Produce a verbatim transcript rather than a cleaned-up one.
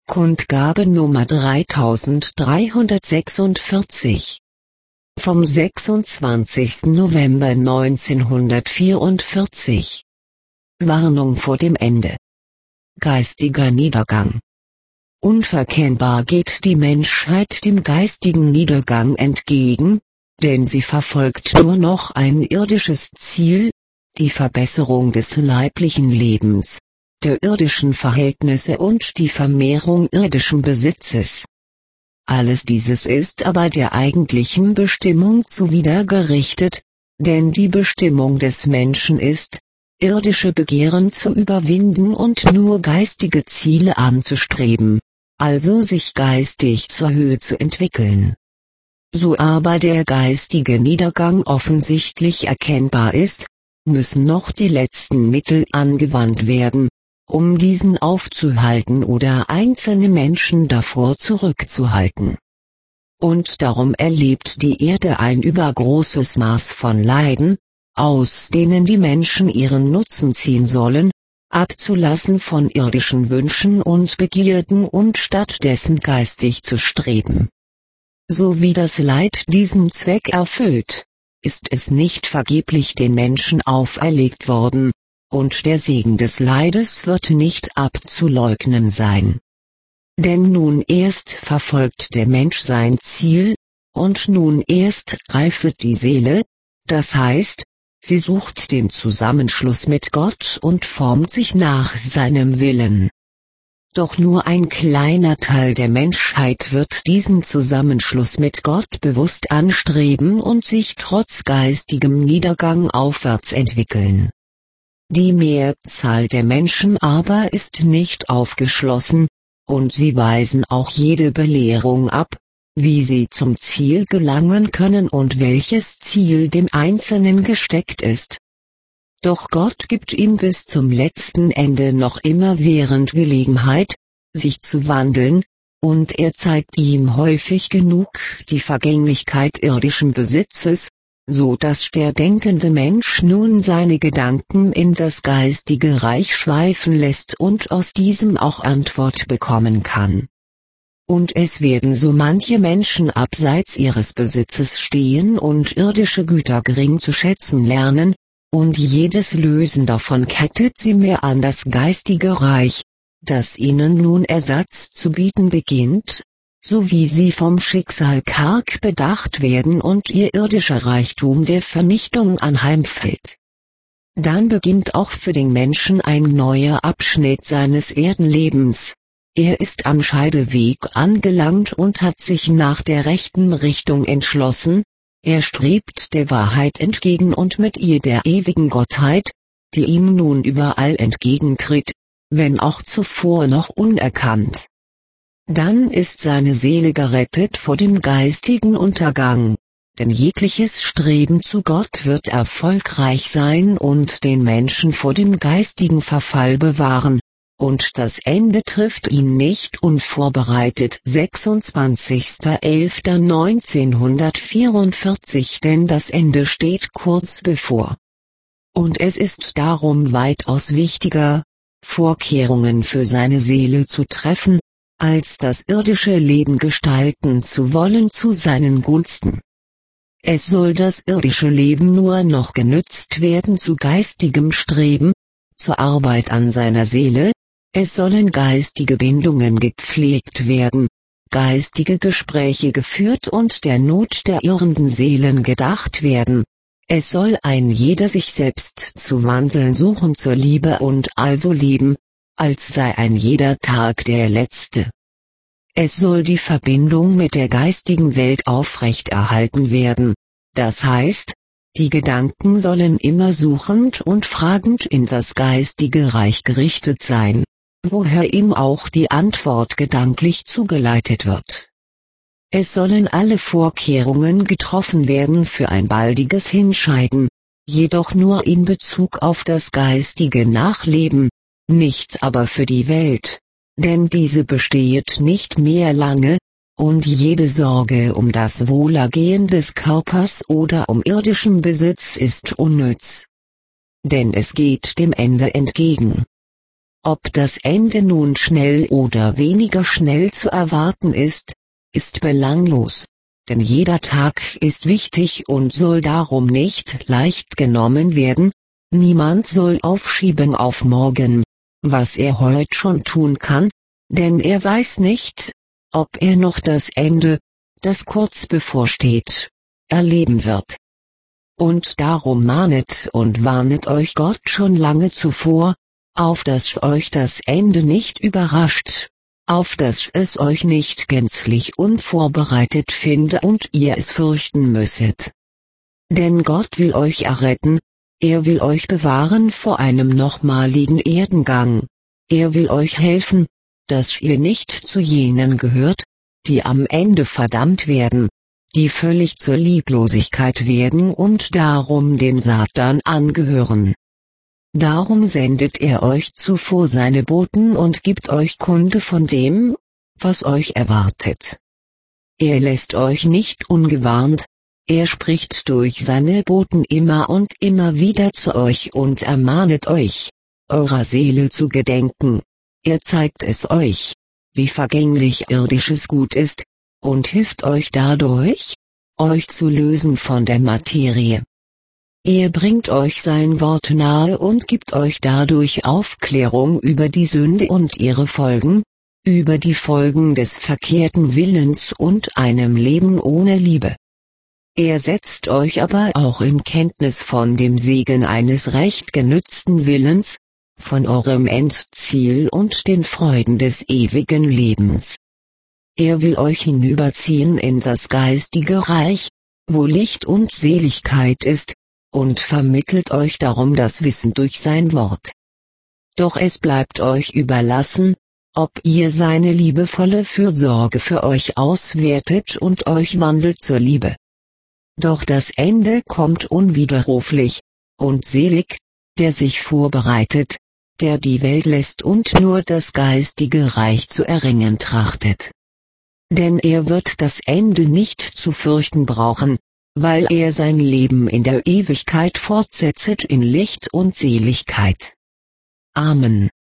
Kundgabe Nummer dreitausenddreihundertsechsundvierzig. Vom sechsundzwanzigsten November neunzehnhundertvierundvierzig. Warnung vor dem Ende. Geistiger Niedergang. Unverkennbar geht die Menschheit dem geistigen Niedergang entgegen, denn sie verfolgt nur noch ein irdisches Ziel, die Verbesserung des leiblichen Lebens, der irdischen Verhältnisse und die Vermehrung irdischen Besitzes. Alles dieses ist aber der eigentlichen Bestimmung zuwidergerichtet, denn die Bestimmung des Menschen ist, irdische Begehren zu überwinden und nur geistige Ziele anzustreben, also sich geistig zur Höhe zu entwickeln. So aber der geistige Niedergang offensichtlich erkennbar ist, müssen noch die letzten Mittel angewandt werden, um diesen aufzuhalten oder einzelne Menschen davor zurückzuhalten. Und darum erlebt die Erde ein übergroßes Maß von Leiden, aus denen die Menschen ihren Nutzen ziehen sollen, abzulassen von irdischen Wünschen und Begierden und stattdessen geistig zu streben. So wie das Leid diesen Zweck erfüllt, ist es nicht vergeblich den Menschen auferlegt worden, und der Segen des Leides wird nicht abzuleugnen sein. Denn nun erst verfolgt der Mensch sein Ziel, und nun erst reifet die Seele, das heißt, sie sucht den Zusammenschluss mit Gott und formt sich nach seinem Willen. Doch nur ein kleiner Teil der Menschheit wird diesen Zusammenschluss mit Gott bewusst anstreben und sich trotz geistigem Niedergang aufwärts entwickeln. Die Mehrzahl der Menschen aber ist nicht aufgeschlossen, und sie weisen auch jede Belehrung ab, wie sie zum Ziel gelangen können und welches Ziel dem Einzelnen gesteckt ist. Doch Gott gibt ihm bis zum letzten Ende noch immerwährend Gelegenheit, sich zu wandeln, und er zeigt ihm häufig genug die Vergänglichkeit irdischen Besitzes, so dass der denkende Mensch nun seine Gedanken in das geistige Reich schweifen lässt und aus diesem auch Antwort bekommen kann. Und es werden so manche Menschen abseits ihres Besitzes stehen und irdische Güter gering zu schätzen lernen, und jedes Lösen davon kettet sie mehr an das geistige Reich, das ihnen nun Ersatz zu bieten beginnt, so wie sie vom Schicksal karg bedacht werden und ihr irdischer Reichtum der Vernichtung anheimfällt. Dann beginnt auch für den Menschen ein neuer Abschnitt seines Erdenlebens. Er ist am Scheideweg angelangt und hat sich nach der rechten Richtung entschlossen, er strebt der Wahrheit entgegen und mit ihr der ewigen Gottheit, die ihm nun überall entgegentritt, wenn auch zuvor noch unerkannt. Dann ist seine Seele gerettet vor dem geistigen Untergang, denn jegliches Streben zu Gott wird erfolgreich sein und den Menschen vor dem geistigen Verfall bewahren, und das Ende trifft ihn nicht unvorbereitet. sechsundzwanzigster elfter neunzehnhundertvierundvierzig Denn das Ende steht kurz bevor. Und es ist darum weitaus wichtiger, Vorkehrungen für seine Seele zu treffen, als das irdische Leben gestalten zu wollen zu seinen Gunsten. Es soll das irdische Leben nur noch genützt werden zu geistigem Streben, zur Arbeit an seiner Seele, es sollen geistige Bindungen gepflegt werden, geistige Gespräche geführt und der Not der irrenden Seelen gedacht werden. Es soll ein jeder sich selbst zu wandeln suchen zur Liebe und also leben, als sei ein jeder Tag der letzte. Es soll die Verbindung mit der geistigen Welt aufrechterhalten werden, das heißt, die Gedanken sollen immer suchend und fragend in das geistige Reich gerichtet sein, woher ihm auch die Antwort gedanklich zugeleitet wird. Es sollen alle Vorkehrungen getroffen werden für ein baldiges Hinscheiden, jedoch nur in Bezug auf das geistige Nachleben, nicht aber für die Welt, denn diese besteht nicht mehr lange, und jede Sorge um das Wohlergehen des Körpers oder um irdischen Besitz ist unnütz. Denn es geht dem Ende entgegen. Ob das Ende nun schnell oder weniger schnell zu erwarten ist, ist belanglos, denn jeder Tag ist wichtig und soll darum nicht leicht genommen werden. Niemand soll aufschieben auf morgen, was er heute schon tun kann, denn er weiß nicht, ob er noch das Ende, das kurz bevorsteht, erleben wird. Und darum mahnet und warnet euch Gott schon lange zuvor, auf dass euch das Ende nicht überrascht, auf dass es euch nicht gänzlich unvorbereitet finde und ihr es fürchten müsset. Denn Gott will euch erretten, er will euch bewahren vor einem nochmaligen Erdengang, er will euch helfen, dass ihr nicht zu jenen gehört, die am Ende verdammt werden, die völlig zur Lieblosigkeit werden und darum dem Satan angehören. Darum sendet er euch zuvor seine Boten und gibt euch Kunde von dem, was euch erwartet. Er lässt euch nicht ungewarnt, er spricht durch seine Boten immer und immer wieder zu euch und ermahnet euch, eurer Seele zu gedenken. Er zeigt es euch, wie vergänglich irdisches Gut ist, und hilft euch dadurch, euch zu lösen von der Materie. Er bringt euch sein Wort nahe und gibt euch dadurch Aufklärung über die Sünde und ihre Folgen, über die Folgen des verkehrten Willens und einem Leben ohne Liebe. Er setzt euch aber auch in Kenntnis von dem Segen eines recht genützten Willens, von eurem Endziel und den Freuden des ewigen Lebens. Er will euch hinüberziehen in das geistige Reich, wo Licht und Seligkeit ist, und vermittelt euch darum das Wissen durch sein Wort. Doch es bleibt euch überlassen, ob ihr seine liebevolle Fürsorge für euch auswertet und euch wandelt zur Liebe. Doch das Ende kommt unwiderruflich, und selig, der sich vorbereitet, der die Welt lässt und nur das geistige Reich zu erringen trachtet. Denn er wird das Ende nicht zu fürchten brauchen, weil er sein Leben in der Ewigkeit fortsetzt in Licht und Seligkeit. Amen.